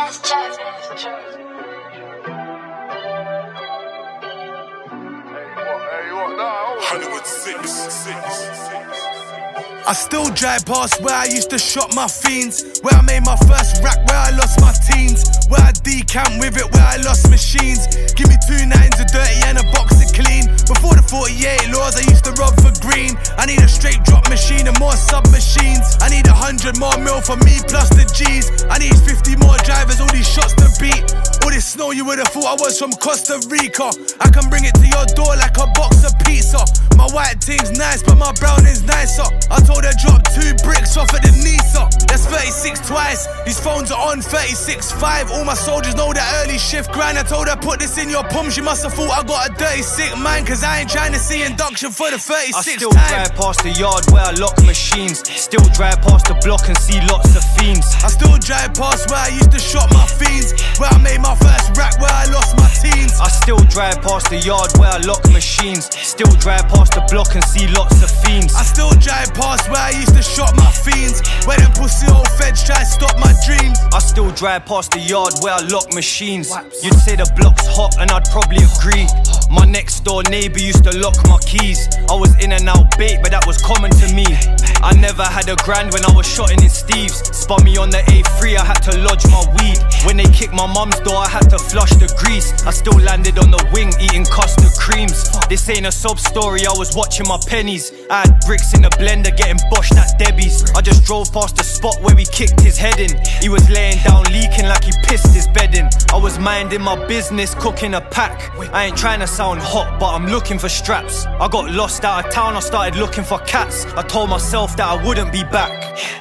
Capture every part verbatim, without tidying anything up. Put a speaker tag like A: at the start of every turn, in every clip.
A: I still drive past where I used to shop my fiends, where I made my first rack, where I lost my teens, where I decamp with it, where I lost machines. Give me two nines, a dirty and a box of clean. Before the forty-eight laws, I used to rob for green. I need a straight drop machine and more sub machines. I need a hundred more mil for me plus the G's. I need fifty more drivers, all these shots to beat. All this snow, you would've thought I was from Costa Rica. I can bring it to your door like a box of pizza. My white team's nice, but my brown is nicer. I told her drop two bricks off at the Nisa. That's thirty-six twice, these phones are on thirty-six five. All my soldiers know that early shift grind. I told her put this in your pum, she must have thought I got a dirty sick mind, cause I ain't trying to see induction for the thirty-sixth time. I still time. drive past the yard where I lock machines. Still drive past the block and see lots of fiends. I still drive past where I used to shop my fiends, where I made my first rack, where I lost my teens. I still drive past the yard where I lock machines. Still drive past the block and see lots of fiends. I still drive past where I used to shop my fiends, where them pussy old feds try to stop my dreams. I still drive past the yard where I lock machines. You'd say the block's hot and I'd probably agree. My next door neighbour used to lock my keys. I was in and out bait, but that was common to me. I never had a grand when I was shotting in Steve's. Spun me on the A three, I had to lodge my weed. When they kicked my mum's door, I had to flush the grease. I still landed on the wing eating custard creams. This ain't a sob story, I was watching my pennies. I had bricks in the blender getting boshed at Debbie's. I just drove past the spot where we kicked his head in. He was laying down leaking like he pissed his bed in. I was minding my business, cooking a pack. I ain't trying to sound hot, but I'm looking for straps. I got lost out of town, I started looking for cats. I told myself that I wouldn't be back.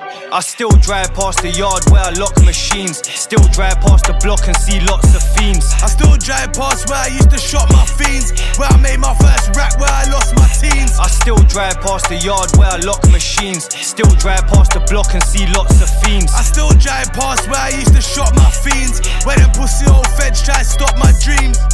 A: I still drive past the yard where I lock machines. Still drive past the block and see lots of fiends. I still drive past where I used to shop my fiends, where I made my first rack, where I lost my teens. I still drive past the yard where I lock machines. Still drive past the block and see lots of fiends. I still drive past where I used to shop my fiends, where them pussy old feds try to stop my dreams.